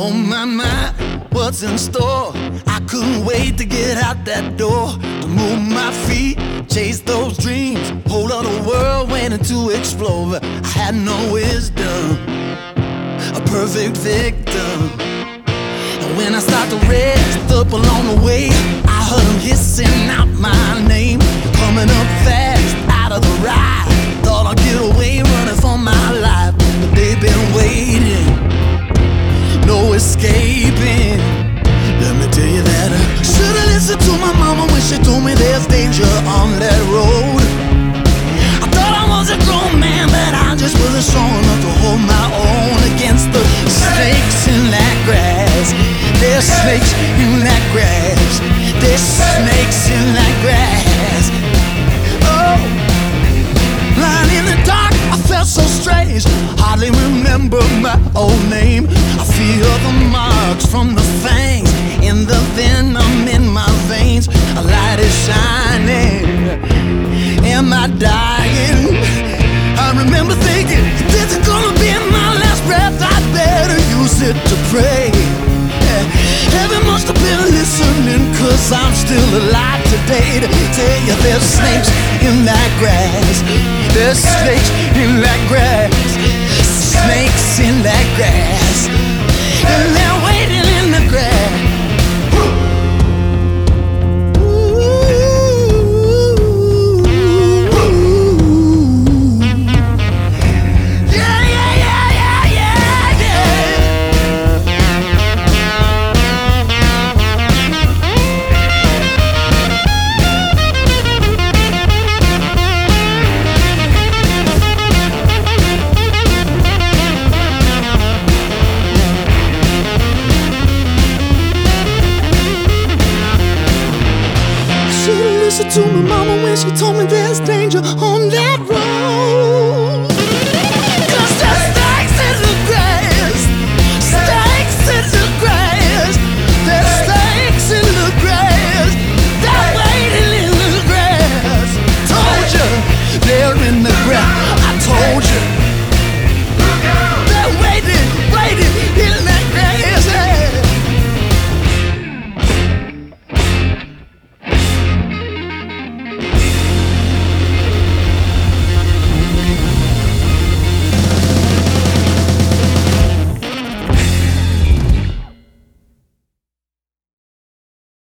Oh my, what's in store? I couldn't wait to get out that door, to move my feet, chase those dreams, whole other world waiting to explore. But I had no wisdom, a perfect victim. And when I start to rest up along the way, I heard them hissing out my name, coming up fast out of the ride. Thought I'd get away running for my life, but they've been waiting, no escaping. Let me tell you that I should've listened to my mama when she told me there's danger on that road. I thought I was a grown man, but I just wasn't strong enough to hold my own against the snakes in that grass. There's snakes in that grass. There's snakes in that grass. Oh, lying in the dark, I felt so strange. Hardly remember my old name. I feel the marks from the fangs in the venom in my veins. A light is shining. Am I dying? I remember thinking, this is gonna be my last breath. I'd better use it to pray. Heaven must have been listening, 'cause I'm still alive today to tell you there's snakes in that grass. There's snakes in that grass. Snakes in that grass. And they're waiting in the grass. Listen to my mama when she told me there's danger on that road.